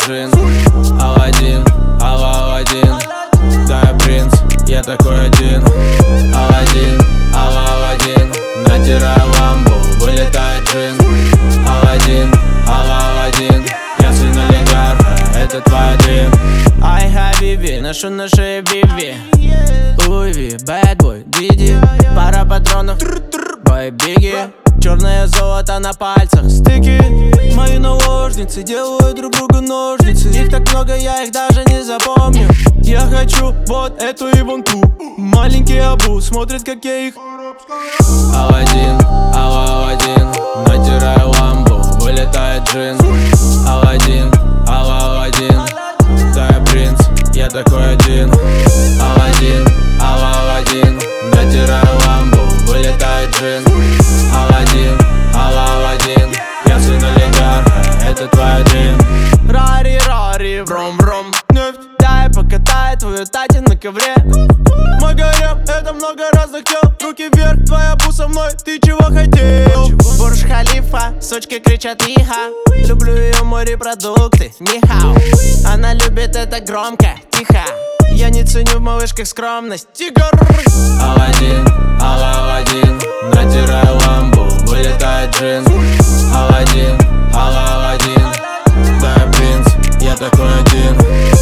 джин. Аладдин, Аладдин, да я принц, я такой один. Аладдин, Аладдин, натираю ламбу, вылетает джин. Аладдин, Аладдин, я сын олигарха, это твой дрим. Ай, хабиби, ношу на шее биби. Луи, бэдбой, Диди. Пара патронов, бой биги. Черное золото на пальцах, стыки. Мои наложницы делают друг другу ножницы. Их так много, я их даже не запомню. Я хочу вот эту и вон ту. Маленький Абу смотрит, как я их. Аладдин, Аладдин, натираю ламбу, вылетает джин. Аладдин, Аладдин, да я принц, я такой один. Аладдин, Аладдин, натираю ламбу, вылетает джин. Аладдин, Аладдин, я сын олигарха, это твой дрим. Рари, рари, бром-бром, нефть. Дай покатай твою тати на ковре. Мой гарем, это много разных тел. Руки вверх, твоя бу со мной, ты чего хотел? Бурдж Халифа, сучки кричат иха. Люблю ее морепродукты, нихау. Она любит это громко, тихо. Я не ценю в малышках скромность, тигр. Аладдин, Аладдин, натираю ламбу, вылетает джин. Аладдин, Аладдин, да я принц, я такой один.